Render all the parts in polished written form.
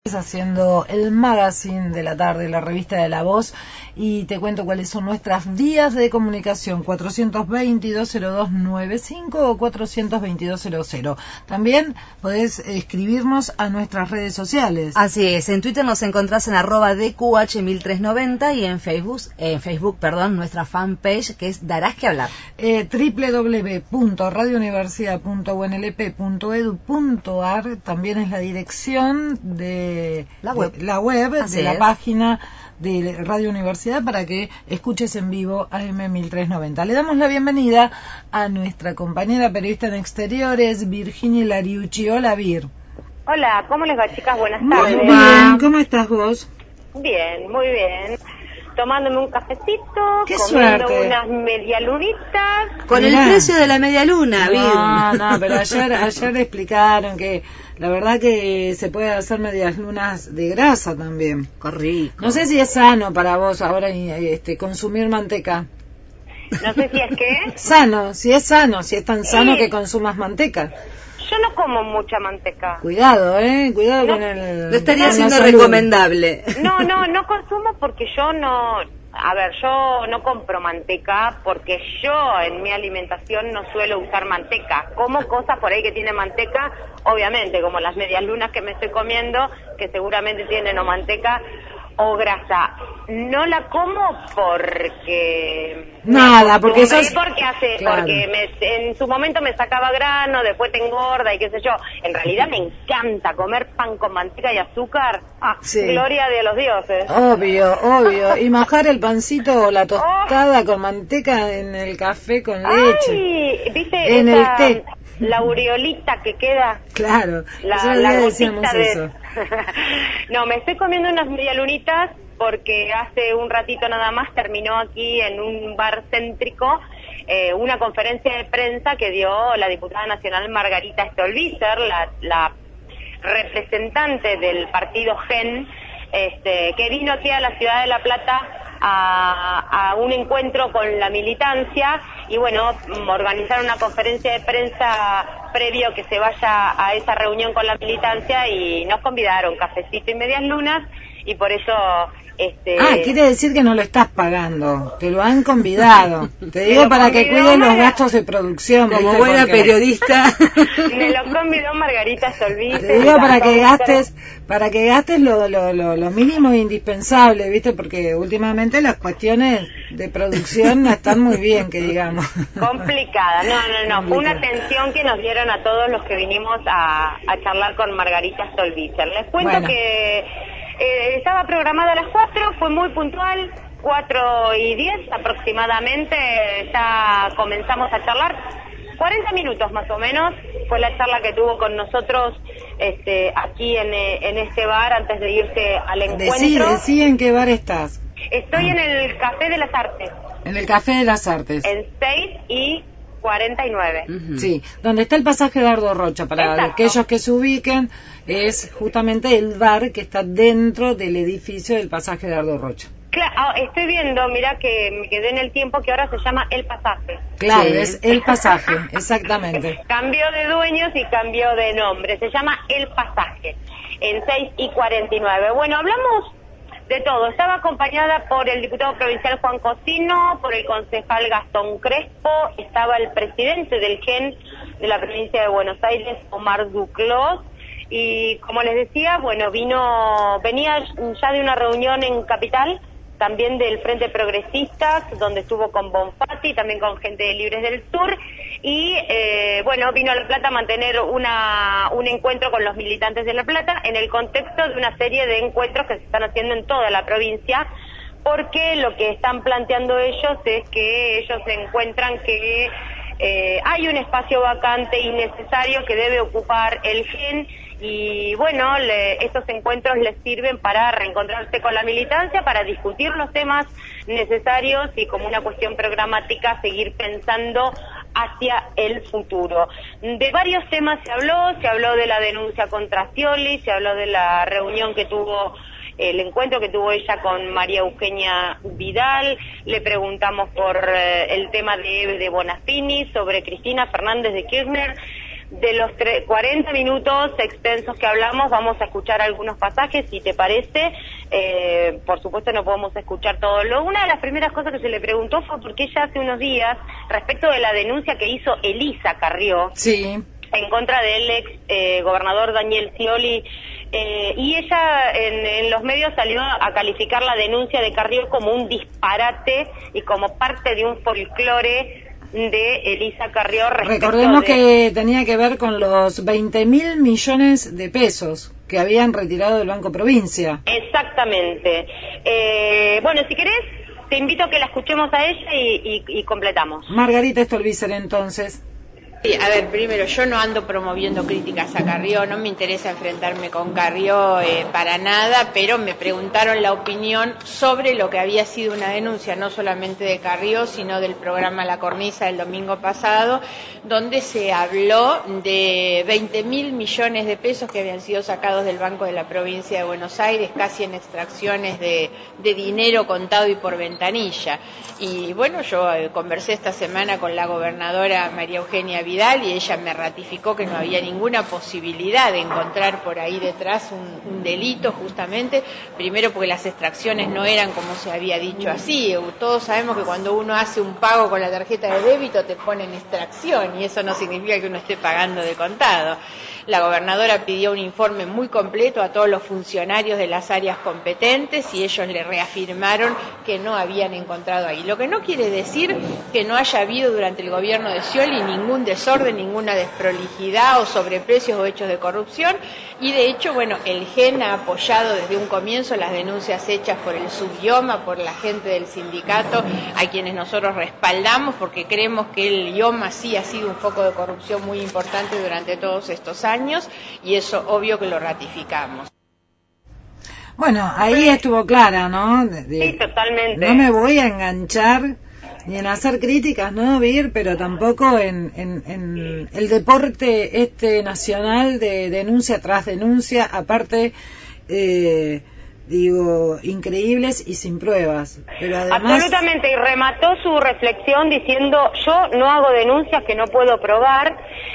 haciendo el magazine de la tarde, la revista de La Voz, y te cuento cuáles son nuestras vías de comunicación: 422-0295 o 422-00. También podés escribirnos a nuestras redes sociales. Así es, en Twitter nos encontrás en @DQH1390 y en Facebook, nuestra fanpage, que es Darás que Hablar. www.radiouniversidad.unlp.edu.ar también es la dirección de la web de la página de Radio Universidad para que escuches en vivo AM 1390. Le damos la bienvenida a nuestra compañera periodista en exteriores, Virginia Lariucci. Hola, Vir. Hola, ¿cómo les va, chicas? Buenas tardes. Muy bien, ¿cómo estás vos? Bien, muy bien. Tomándome un cafecito, ¡qué comiendo suerte! unas medialunitas. Con el precio de la medialuna, Vir. No, pero ayer explicaron que la verdad que se puede hacer medias lunas de grasa también. Corrico. No sé si es sano para vos ahora consumir manteca. No sé si es que... Sano, si es tan sano que consumas manteca. Yo no como mucha manteca. Cuidado, cuidado No, con el... No estaría con la siendo salud. recomendable. No consumo porque yo no... A ver, yo no compro manteca porque yo en mi alimentación no suelo usar manteca. Como cosas por ahí que tienen manteca, obviamente, como las medias lunas que me estoy comiendo, que seguramente tienen o manteca o grasa. No la como porque... Porque eso es... Porque en su momento me sacaba grano, después te engorda y qué sé yo. En realidad me encanta comer pan con manteca y azúcar. Sí. Gloria de los dioses. Obvio. Y mojar el pancito o la tostada con manteca en el café con leche. Ay, ¿viste en esa, el té? la aureolita que queda? Claro, La decíamos gotita de... eso. No, me estoy comiendo unas medialunitas porque hace un ratito nada más terminó aquí en un bar céntrico una conferencia de prensa que dio la diputada nacional Margarita Stolbizer, la representante del partido GEN, que vino aquí a la ciudad de La Plata a un encuentro con la militancia y bueno, organizaron una conferencia de prensa previo que se vaya a esa reunión con la militancia y nos convidaron cafecito y medias lunas y por eso... quiere decir que no lo estás pagando, te lo han convidado. Te digo para que cuiden los gastos de producción. Como buena periodista. Me lo convidó Margarita Stolbizer. Te digo para que gastes lo mínimo e indispensable, ¿viste? Porque últimamente las cuestiones de producción no están muy bien, que digamos. Complicada, no. Fue una atención que nos dieron a todos los que vinimos a charlar con Margarita Stolbizer. Les cuento que estaba programada a las 4, fue muy puntual, 4:10 aproximadamente, ya comenzamos a charlar. 40 minutos más o menos fue la charla que tuvo con nosotros aquí en este bar antes de irse al encuentro. Decí en qué bar estás. Estoy en el Café de las Artes. En el Café de las Artes. En 6:49. Sí, donde está el pasaje Dardo Rocha, para aquellos que se ubiquen, es justamente el bar que está dentro del edificio del pasaje Dardo Rocha. Claro, estoy viendo, mira que me quedé en el tiempo que ahora se llama El Pasaje. Claro, sí. Es El Pasaje, exactamente. Cambió de dueños y cambió de nombre, se llama El Pasaje, en 6:49. Bueno, hablamos de todo. Estaba acompañada por el diputado provincial Juan Cosino, por el concejal Gastón Crespo, estaba el presidente del GEN de la provincia de Buenos Aires, Omar Duclos, y como les decía, bueno, venía ya de una reunión en Capital, también del Frente Progresistas, donde estuvo con Bonfatti, también con gente de Libres del Sur, y bueno, vino a La Plata a mantener un encuentro con los militantes de La Plata en el contexto de una serie de encuentros que se están haciendo en toda la provincia, porque lo que están planteando ellos es que ellos encuentran que hay un espacio vacante y necesario que debe ocupar el GEN, y bueno, estos encuentros les sirven para reencontrarse con la militancia, para discutir los temas necesarios y como una cuestión programática seguir pensando hacia el futuro. De varios temas se habló de la denuncia contra Scioli, se habló de la reunión que tuvo, el encuentro que tuvo ella con María Eugenia Vidal, le preguntamos por el tema de Bonafini, sobre Cristina Fernández de Kirchner. de los 40 minutos extensos que hablamos, vamos a escuchar algunos pasajes, si te parece. Por supuesto no podemos escuchar todo. Una de las primeras cosas que se le preguntó fue porque ella hace unos días, respecto de la denuncia que hizo Elisa Carrió, sí, en contra del ex gobernador Daniel Scioli, y ella en los medios salió a calificar la denuncia de Carrió como un disparate y como parte de un folclore de Elisa Carrió. Recordemos que tenía que ver con los 20.000 millones de pesos que habían retirado del Banco Provincia. Exactamente. Bueno, si querés, te invito a que la escuchemos a ella y completamos. Margarita Stolbizer, entonces. Sí, a ver, primero, yo no ando promoviendo críticas a Carrió, no me interesa enfrentarme con Carrió para nada, pero me preguntaron la opinión sobre lo que había sido una denuncia, no solamente de Carrió, sino del programa La Cornisa del domingo pasado, donde se habló de 20.000 millones de pesos que habían sido sacados del Banco de la Provincia de Buenos Aires, casi en extracciones de dinero contado y por ventanilla. Y bueno, yo conversé esta semana con la gobernadora María Eugenia Vidal y ella me ratificó que no había ninguna posibilidad de encontrar por ahí detrás un delito, justamente, primero porque las extracciones no eran como se había dicho así. Todos sabemos que cuando uno hace un pago con la tarjeta de débito te ponen extracción y eso no significa que uno esté pagando de contado. La gobernadora pidió un informe muy completo a todos los funcionarios de las áreas competentes y ellos le reafirmaron que no habían encontrado ahí. Lo que no quiere decir que no haya habido durante el gobierno de Scioli ningún desorden, ninguna desprolijidad o sobreprecios o hechos de corrupción, y de hecho, bueno, el GEN ha apoyado desde un comienzo las denuncias hechas por el Subioma, por la gente del sindicato, a quienes nosotros respaldamos porque creemos que el IOMA sí ha sido un foco de corrupción muy importante durante todos estos años y eso obvio que lo ratificamos. Bueno, ahí estuvo clara, ¿no? Sí, totalmente. No me voy a enganchar ni en hacer críticas, ¿no, Vir? Pero tampoco en el deporte nacional de denuncia tras denuncia, aparte, increíbles y sin pruebas. Pero además... Absolutamente, y remató su reflexión diciendo, yo no hago denuncias que no puedo probar,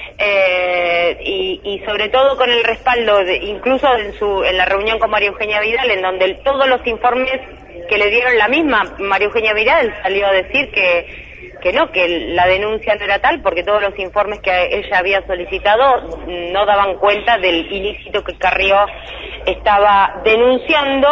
y sobre todo con el respaldo, incluso en la reunión con María Eugenia Vidal, en donde todos los informes que le dieron la misma María Eugenia Vidal salió a decir que no, que la denuncia no era tal, porque todos los informes que ella había solicitado no daban cuenta del ilícito que Carrió estaba denunciando,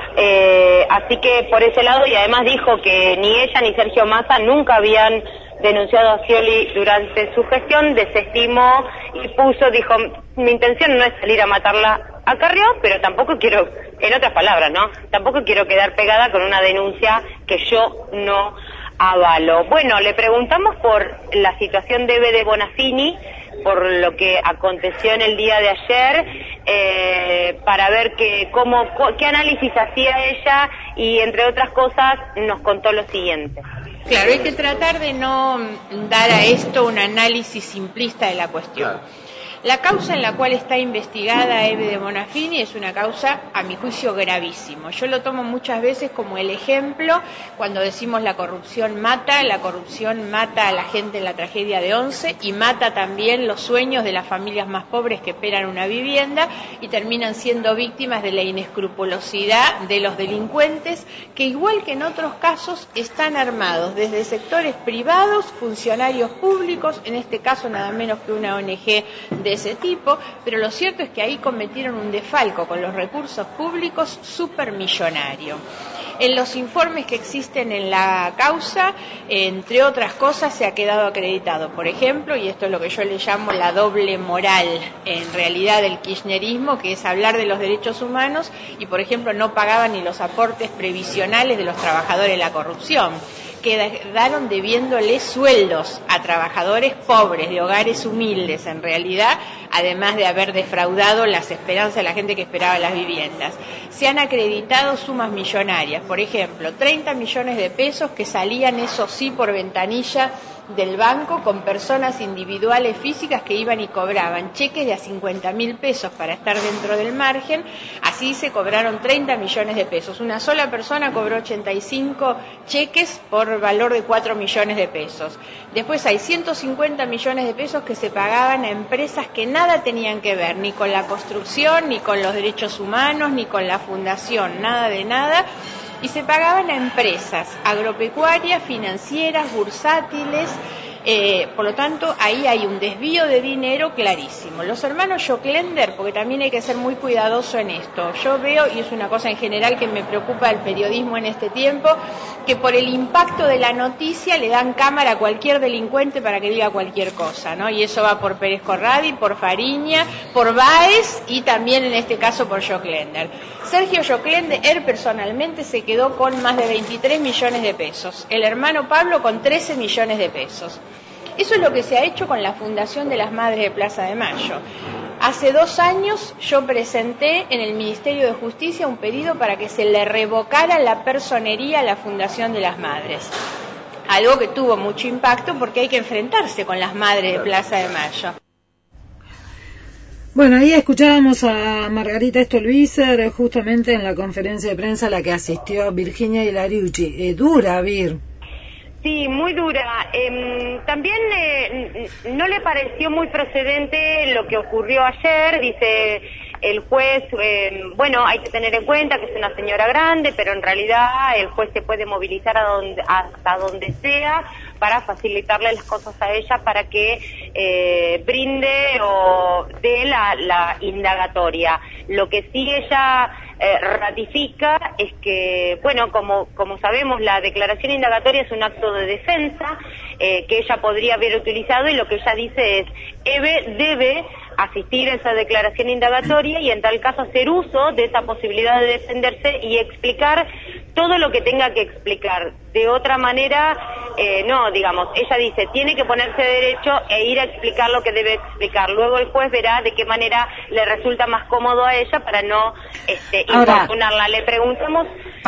así que por ese lado, y además dijo que ni ella ni Sergio Massa nunca habían denunciado a Scioli durante su gestión, desestimó y dijo, mi intención no es salir a matarla a Carrió, pero tampoco quiero, en otras palabras, ¿no? Tampoco quiero quedar pegada con una denuncia que yo no avalo. Bueno, le preguntamos por la situación de Eve de Bonafini, por lo que aconteció en el día de ayer, para ver qué análisis hacía ella y, entre otras cosas, nos contó lo siguiente. Claro, hay que tratar de no dar a esto un análisis simplista de la cuestión. Claro. La causa en la cual está investigada Eve de Bonafini es una causa, a mi juicio, gravísimo. Yo lo tomo muchas veces como el ejemplo cuando decimos la corrupción mata a la gente en la tragedia de Once y mata también los sueños de las familias más pobres que esperan una vivienda y terminan siendo víctimas de la inescrupulosidad de los delincuentes que, igual que en otros casos, están armados desde sectores privados, funcionarios públicos, en este caso nada menos que una ONG de ese tipo, pero lo cierto es que ahí cometieron un desfalco con los recursos públicos supermillonario. En los informes que existen en la causa, entre otras cosas, se ha quedado acreditado, por ejemplo, y esto es lo que yo le llamo la doble moral, en realidad, del kirchnerismo, que es hablar de los derechos humanos y, por ejemplo, no pagaban ni los aportes previsionales de los trabajadores de la corrupción. Quedaron debiéndole sueldos a trabajadores pobres de hogares humildes, en realidad, además de haber defraudado las esperanzas de la gente que esperaba las viviendas. Se han acreditado sumas millonarias, por ejemplo, 30 millones de pesos que salían, eso sí, por ventanilla del banco con personas individuales físicas que iban y cobraban cheques de a 50.000 pesos para estar dentro del margen. Así se cobraron 30 millones de pesos. Una sola persona cobró 85 cheques por valor de 4 millones de pesos. Después hay 150 millones de pesos que se pagaban a empresas que nada tenían que ver, ni con la construcción, ni con los derechos humanos, ni con la fundación, nada de nada. Y se pagaban a empresas agropecuarias, financieras, bursátiles, por lo tanto ahí hay un desvío de dinero clarísimo. Los hermanos Joclender, porque también hay que ser muy cuidadoso en esto, yo veo, y es una cosa en general que me preocupa del periodismo en este tiempo, que por el impacto de la noticia le dan cámara a cualquier delincuente para que diga cualquier cosa, ¿no? Y eso va por Pérez Corradi, por Fariña, por Báez y también en este caso por Joclender. Sergio Joclender personalmente se quedó con más de 23 millones de pesos, el hermano Pablo con 13 millones de pesos. Eso es lo que se ha hecho con la Fundación de las Madres de Plaza de Mayo. Hace 2 años yo presenté en el Ministerio de Justicia un pedido para que se le revocara la personería a la Fundación de las Madres. Algo que tuvo mucho impacto porque hay que enfrentarse con las madres de Plaza de Mayo. Bueno, ahí escuchábamos a Margarita Stolbizer justamente en la conferencia de prensa a la que asistió Virginia Ilariucci. Dura, Vir. Sí, muy dura. También no le pareció muy procedente lo que ocurrió ayer, dice el juez, bueno, hay que tener en cuenta que es una señora grande, pero en realidad el juez se puede movilizar hasta donde sea para facilitarle las cosas a ella para que brinde o dé la indagatoria. Lo que sí ella ratifica es que, bueno, como sabemos, la declaración indagatoria es un acto de defensa que ella podría haber utilizado, y lo que ella dice es: Eve debe asistir a esa declaración indagatoria y en tal caso hacer uso de esa posibilidad de defenderse y explicar todo lo que tenga que explicar. De otra manera, no, digamos, ella dice, tiene que ponerse derecho e ir a explicar lo que debe explicar. Luego el juez verá de qué manera le resulta más cómodo a ella para no importunarla. Le preguntamos...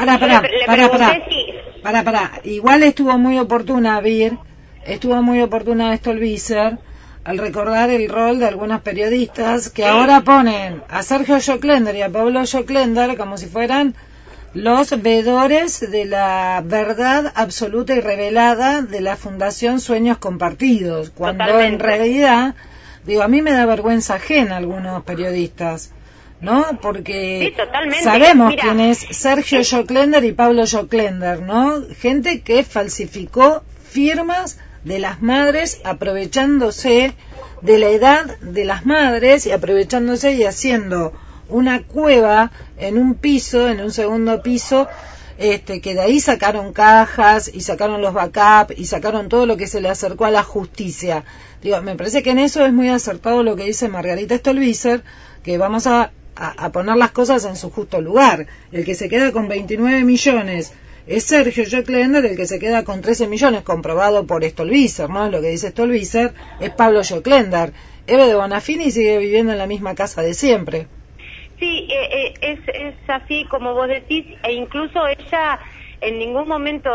Igual estuvo muy oportuna, Vir, estuvo muy oportuna Stolbizer al recordar el rol de algunos periodistas que ahora ponen a Sergio Joclender y a Pablo Joclender como si fueran los veedores de la verdad absoluta y revelada de la Fundación Sueños Compartidos, cuando totalmente. En realidad, digo, a mí me da vergüenza ajena algunos periodistas, ¿no? Porque sí, sabemos quién es Sergio Joclender y Pablo Joclender, ¿no? Gente que falsificó firmas de las madres, aprovechándose de la edad de las madres y aprovechándose y haciendo una cueva en un piso, en un segundo piso, que de ahí sacaron cajas y sacaron los backup y sacaron todo lo que se le acercó a la justicia. Digo, me parece que en eso es muy acertado lo que dice Margarita Stolbizer, que vamos a poner las cosas en su justo lugar. El que se queda con 29 millones es Sergio Joclender, el que se queda con 13 millones, comprobado por Stolbizer, ¿no? Lo que dice Stolbizer es Pablo Joclender. Eve de Bonafini sigue viviendo en la misma casa de siempre. Sí, es así como vos decís, e incluso ella en ningún momento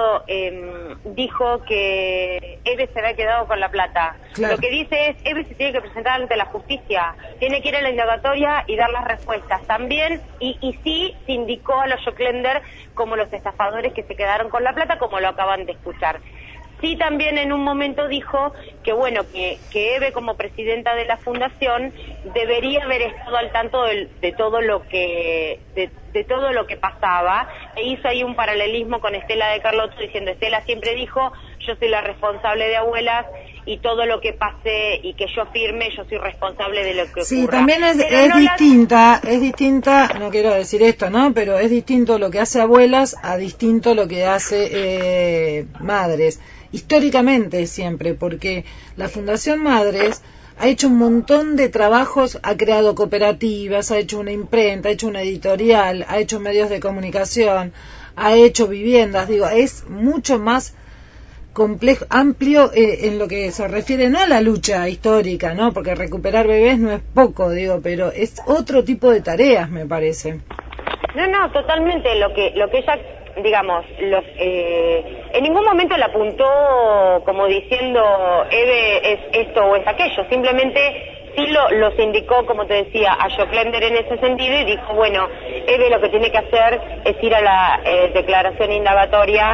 dijo que Eve se había quedado con la plata. Claro. Lo que dice es, Eve se tiene que presentar ante la justicia, tiene que ir a la indagatoria y dar las respuestas. También, y sí se indicó a los Joclender como los estafadores que se quedaron con la plata, como lo acaban de escuchar. Sí, también en un momento dijo que bueno, que Eve como presidenta de la fundación debería haber estado al tanto de todo lo que pasaba, e hizo ahí un paralelismo con Estela de Carlotto diciendo, Estela siempre dijo, yo soy la responsable de Abuelas y todo lo que pase y que yo firme, yo soy responsable de lo que ocurra. Sí, también es distinta, no quiero decir esto, ¿no? Pero es distinto lo que hace Abuelas a distinto lo que hace Madres. Históricamente siempre, porque la Fundación Madres ha hecho un montón de trabajos, ha creado cooperativas, ha hecho una imprenta, ha hecho una editorial, ha hecho medios de comunicación, ha hecho viviendas, digo, es mucho más complejo, amplio en lo que se refiere no a la lucha histórica, ¿no? Porque recuperar bebés no es poco, digo, pero es otro tipo de tareas, me parece. No, totalmente. Lo que ella, digamos, en ningún momento la apuntó como diciendo Eve es esto o es aquello, simplemente sí los indicó, como te decía, a Joclender en ese sentido y dijo, bueno, Eve lo que tiene que hacer es ir a la declaración indagatoria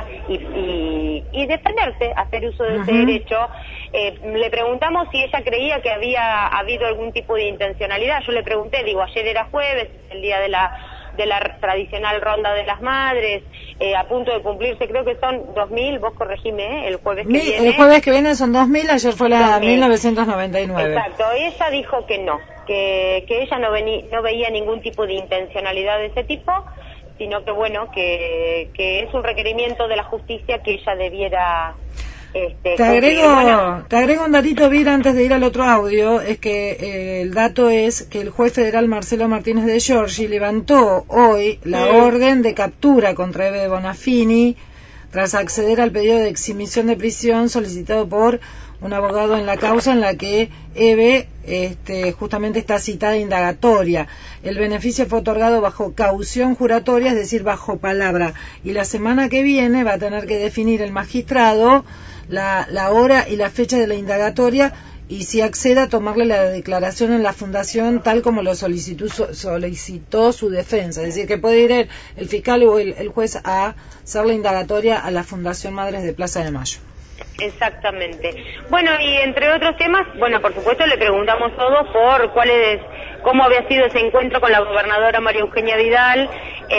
y defenderse, hacer uso de ese derecho. Le preguntamos si ella creía que había habido algún tipo de intencionalidad. Yo le pregunté, digo, ayer era jueves, el día de la tradicional ronda de las madres, a punto de cumplirse, creo que son 2000, vos corregime, el jueves que viene. El jueves que viene son 2000, ayer fue la 2000. 1999. Exacto, ella dijo que no, que ella no veía ningún tipo de intencionalidad de ese tipo, sino que bueno, que es un requerimiento de la justicia que ella debiera... Te agrego un datito, Vir, antes de ir al otro audio, es que el dato es que el juez federal Marcelo Martínez de Giorgi levantó hoy la orden de captura contra Eve Bonafini tras acceder al pedido de exhibición de prisión solicitado por un abogado en la causa en la que Eve justamente está citada indagatoria. El beneficio fue otorgado bajo caución juratoria, es decir, bajo palabra, y la semana que viene va a tener que definir el magistrado la hora y la fecha de la indagatoria y si accede a tomarle la declaración en la fundación tal como lo solicitó su defensa, es decir, que puede ir el fiscal o el juez a hacer la indagatoria a la Fundación Madres de Plaza de Mayo. Exactamente. Bueno, y entre otros temas, bueno, por supuesto le preguntamos todos por cómo había sido ese encuentro con la gobernadora María Eugenia Vidal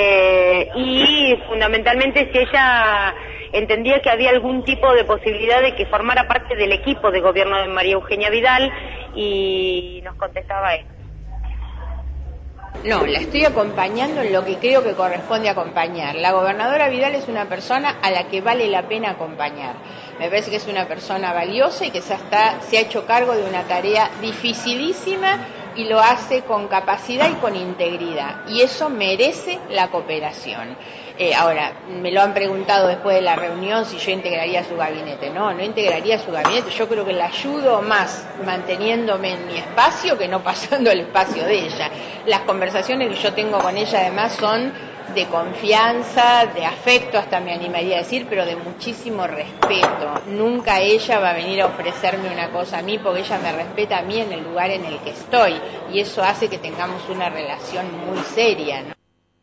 y fundamentalmente si ella entendía que había algún tipo de posibilidad de que formara parte del equipo de gobierno de María Eugenia Vidal y nos contestaba esto. No, la estoy acompañando en lo que creo que corresponde acompañar. La gobernadora Vidal es una persona a la que vale la pena acompañar. Me parece que es una persona valiosa y que se ha hecho cargo de una tarea dificilísima y lo hace con capacidad y con integridad. Y eso merece la cooperación. Ahora, me lo han preguntado después de la reunión si yo integraría su gabinete. No integraría su gabinete. Yo creo que la ayudo más manteniéndome en mi espacio que no pasando el espacio de ella. Las conversaciones que yo tengo con ella además son de confianza, de afecto, hasta me animaría a decir, pero de muchísimo respeto. Nunca ella va a venir a ofrecerme una cosa a mí porque ella me respeta a mí en el lugar en el que estoy y eso hace que tengamos una relación muy seria, ¿no?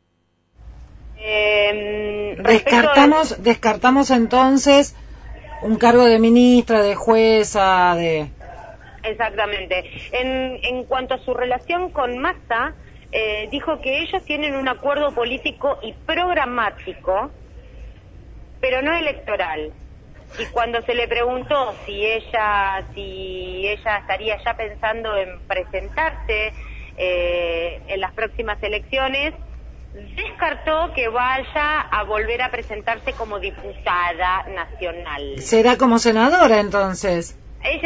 Descartamos entonces un cargo de ministra, de jueza, de... Exactamente. En cuanto a su relación con Massa, dijo que ellos tienen un acuerdo político y programático, pero no electoral. Y cuando se le preguntó si ella estaría ya pensando en presentarse en las próximas elecciones, descartó que vaya a volver a presentarse como diputada nacional. ¿Será como senadora entonces?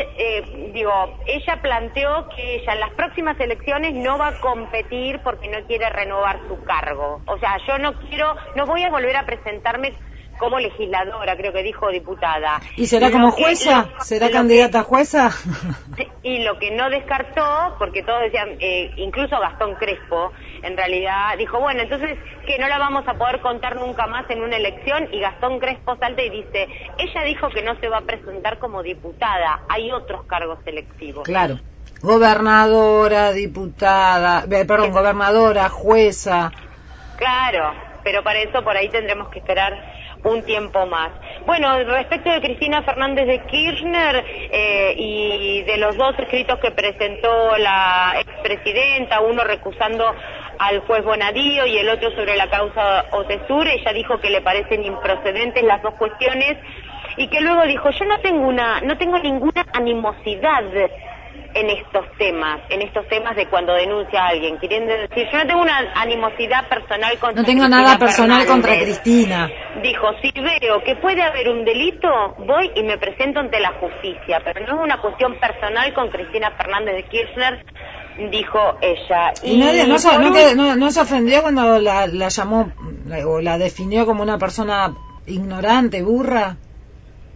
Ella planteó que ella en las próximas elecciones no va a competir porque no quiere renovar su cargo. O sea, yo no voy a volver a presentarme como legisladora, creo que dijo diputada. ¿Y será como jueza? ¿Será candidata a jueza? Y lo que no descartó, porque todos decían, incluso Gastón Crespo, en realidad dijo, bueno, entonces que no la vamos a poder contar nunca más en una elección, y Gastón Crespo salta y dice, ella dijo que no se va a presentar como diputada, hay otros cargos electivos. Claro, gobernadora, gobernadora, jueza. Claro, pero para eso por ahí tendremos que esperar un tiempo más. Bueno, respecto de Cristina Fernández de Kirchner y de los dos escritos que presentó la expresidenta, uno recusando al juez Bonadío y el otro sobre la causa Otesur, ella dijo que le parecen improcedentes las dos cuestiones y que luego dijo, yo no tengo ninguna animosidad en estos temas de cuando denuncia a alguien, queriendo decir, yo no tengo una animosidad personal contra Cristina. No tengo nada personal contra Cristina. Dijo, si veo que puede haber un delito, voy y me presento ante la justicia, pero no es una cuestión personal con Cristina Fernández de Kirchner, dijo ella. ¿Y nadie no se ofendió cuando la llamó o la definió como una persona ignorante, burra?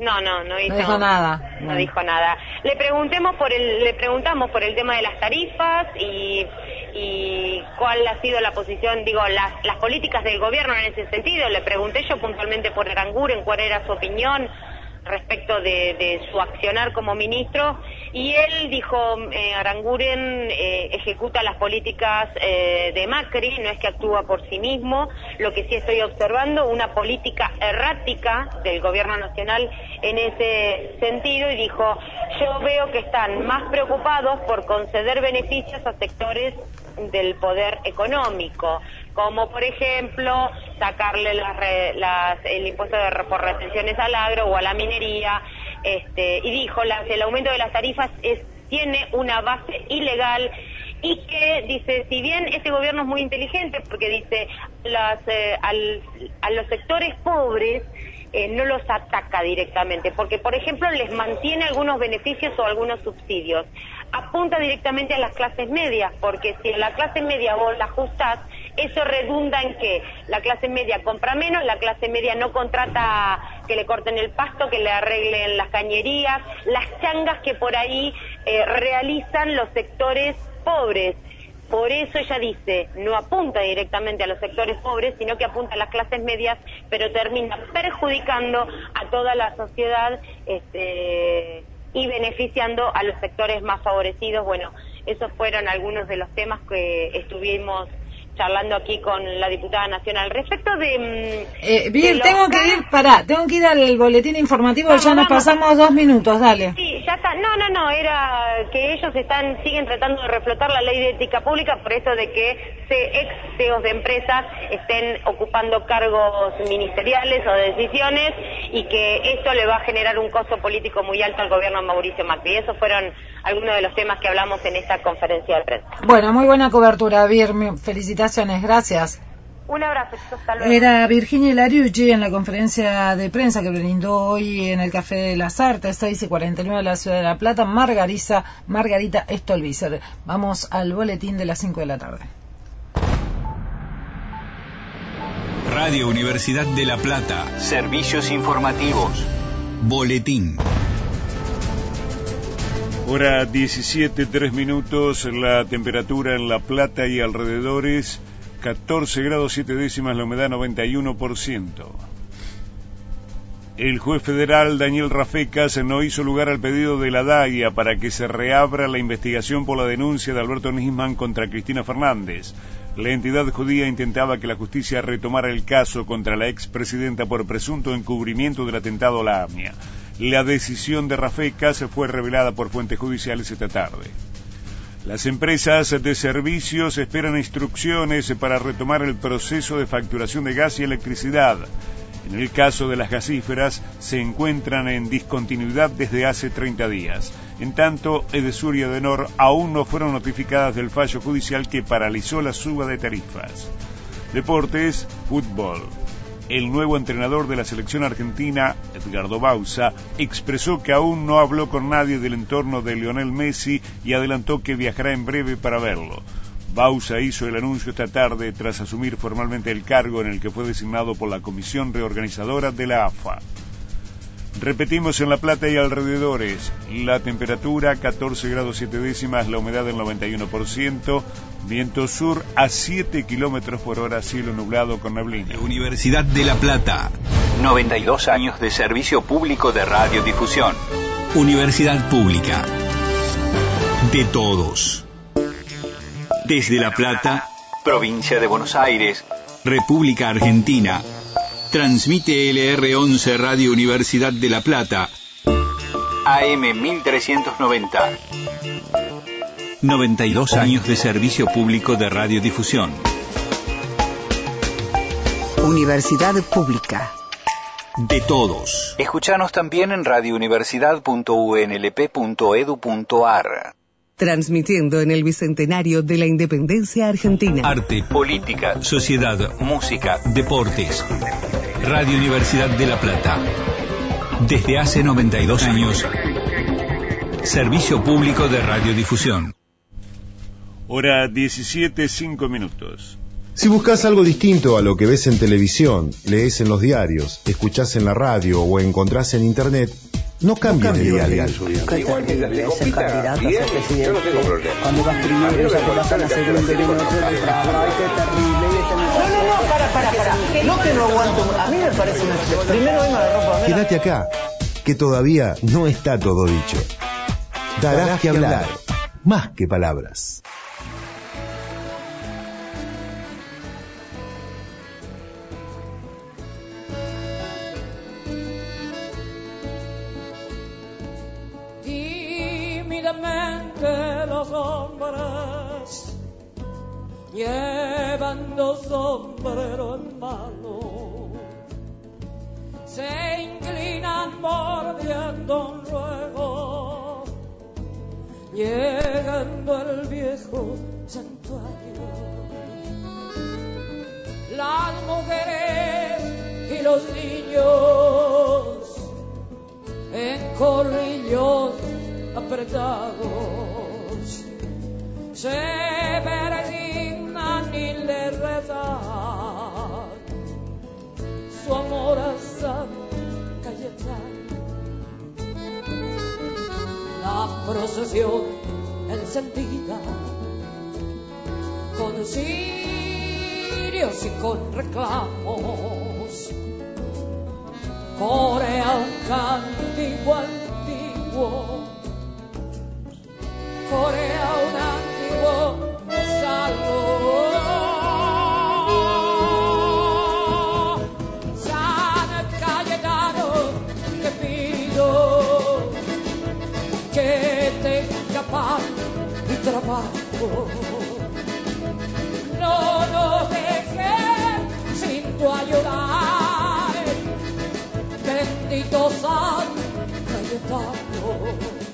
No dijo nada. No dijo nada. Le preguntamos por el tema de las tarifas y cuál ha sido la posición, las políticas del gobierno en ese sentido. Le pregunté yo puntualmente por Aranguren cuál era su opinión respecto de su accionar como ministro, y él dijo, Aranguren ejecuta las políticas de Macri, no es que actúa por sí mismo. Lo que sí estoy observando, una política errática del gobierno nacional en ese sentido, y dijo, yo veo que están más preocupados por conceder beneficios a sectores del poder económico, como por ejemplo sacarle el impuesto por retenciones al agro o a la minería, y dijo, el aumento de las tarifas tiene una base ilegal, y que dice, si bien este gobierno es muy inteligente, porque dice, a los sectores pobres no los ataca directamente, porque por ejemplo les mantiene algunos beneficios o algunos subsidios, apunta directamente a las clases medias, porque si a la clase media vos la ajustás, eso redunda en que la clase media compra menos, la clase media no contrata que le corten el pasto, que le arreglen las cañerías, las changas que por ahí realizan los sectores pobres. Por eso ella dice, no apunta directamente a los sectores pobres, sino que apunta a las clases medias, pero termina perjudicando a toda la sociedad y beneficiando a los sectores más favorecidos. Bueno, esos fueron algunos de los temas que estuvimos charlando aquí con la diputada nacional. Respecto de... bien, tengo que ir al boletín informativo, nos pasamos 2 minutos, dale. Sí, ya está. No, era que ellos siguen tratando de reflotar la ley de ética pública por eso de que ex CEOs de empresas estén ocupando cargos ministeriales o de decisiones, y que esto le va a generar un costo político muy alto al gobierno de Mauricio Macri. Esos fueron algunos de los temas que hablamos en esta conferencia de prensa. Bueno, muy buena cobertura, Vir, felicitaciones, gracias. Un abrazo, chicos, hasta luego. Era Virginia Lariucci en la conferencia de prensa que brindó hoy en el Café de las Artes, 6:49 de la Ciudad de La Plata, Margarita Stolbizer. Vamos al boletín de las 5 de la tarde. Radio Universidad de La Plata. Servicios informativos. Boletín. Hora 17:03, la temperatura en La Plata y alrededores 14 grados 7 décimas, la humedad 91%. El juez federal Daniel Rafecas no hizo lugar al pedido de la DAIA para que se reabra la investigación por la denuncia de Alberto Nisman contra Cristina Fernández. La entidad judía intentaba que la justicia retomara el caso contra la expresidenta por presunto encubrimiento del atentado a la AMIA. La decisión de Rafecas fue revelada por fuentes judiciales esta tarde. Las empresas de servicios esperan instrucciones para retomar el proceso de facturación de gas y electricidad. En el caso de las gasíferas, se encuentran en discontinuidad desde hace 30 días. En tanto, Edesur y Edenor aún no fueron notificadas del fallo judicial que paralizó la suba de tarifas. Deportes, fútbol. El nuevo entrenador de la selección argentina, Edgardo Bauza, expresó que aún no habló con nadie del entorno de Lionel Messi y adelantó que viajará en breve para verlo. Bauza hizo el anuncio esta tarde tras asumir formalmente el cargo en el que fue designado por la comisión reorganizadora de la AFA. Repetimos en La Plata y alrededores, la temperatura 14 grados 7 décimas, la humedad del 91%, viento sur a 7 kilómetros por hora, cielo nublado con neblina. Universidad de La Plata, 92 años de servicio público de radiodifusión. Universidad pública, de todos. Desde La Plata, provincia de Buenos Aires, República Argentina. Transmite LR11 Radio Universidad de La Plata, AM 1390. 92 años de servicio público de radiodifusión. Universidad pública. De todos. Escuchanos también en radiouniversidad.unlp.edu.ar. Transmitiendo en el Bicentenario de la Independencia Argentina. Arte, política, sociedad, música, deportes. Radio Universidad de La Plata. Desde hace 92 años. Servicio público de radiodifusión. Hora 17:05. Si buscas algo distinto a lo que ves en televisión, lees en los diarios, escuchás en la radio o encontrás en internet, no cambies de diario. Igual que es el candidato a ser presidente. Yo no tengo problema. Cuando vas primero, ya te vas a la segunda, viene otro, te traba, qué terrible. No, para. No que no aguanto. A mí me parece una excepción. Primero vengo a la ropa. Quédate acá, que todavía no está todo dicho. Darás que hablar, más que palabras. Los hombres llevando sombrero en mano se inclinan bordeando un ruego, llegando al viejo santuario. Las mujeres y los niños en corrillos apretados se persignan y le rezan su amor a San Cayetano. La procesión encendida con cirios y con reclamos corea un cántico antiguo, corea un antiguo salmo. San Cayetano, te pido que tenga paz y trabajo. No nos dejes sin tu ayuda, bendito San Cayetano.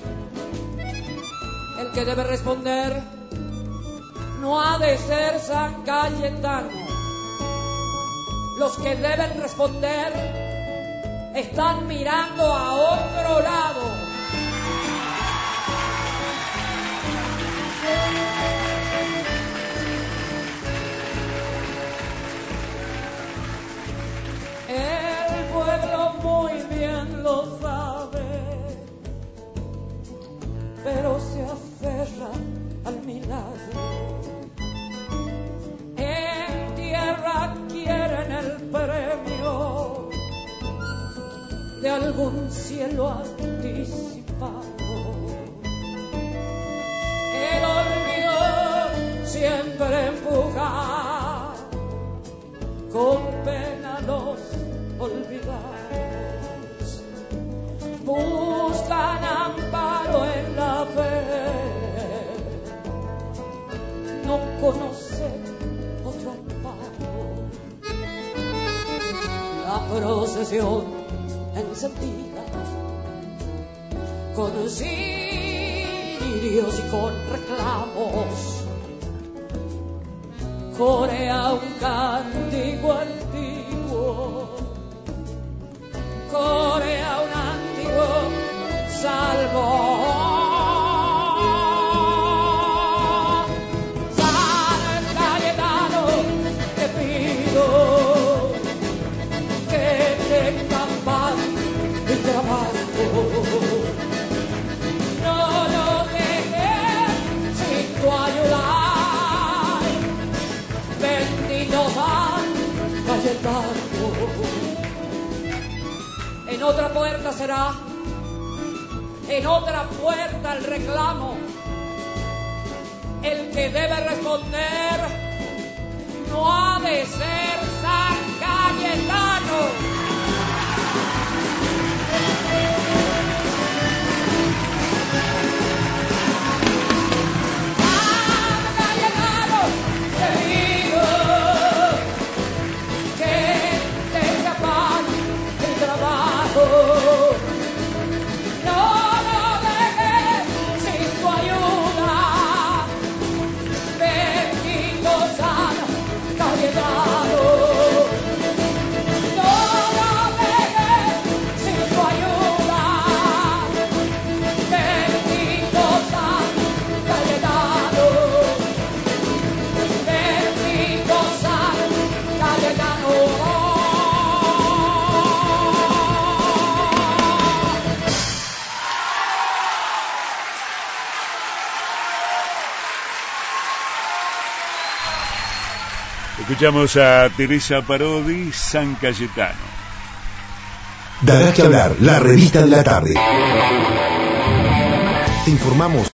El que debe responder no ha de ser San Cayetano. Los que deben responder están mirando a otro lado. El pueblo muy bien lo sabe, pero se aferra al milagro. En tierra quieren el premio de algún cielo anticipado. El olvido siempre empuja, con pena los olvidados buscan amparo en la fe, no conocen otro amparo. La procesión encendida con cirios y con reclamos corea un cántico antiguo, corea un antiguo salmo. San Cayetano, te pido que tengas paz y trabajo. No lo dejes sin tu ayuda, bendito San Cayetano. En otra puerta será, en otra puerta el reclamo. El que debe responder no ha de ser San Cayetano. Cayetano. Escuchamos a Teresa Parodi, San Cayetano. Darás que hablar, la revista de la tarde. Te informamos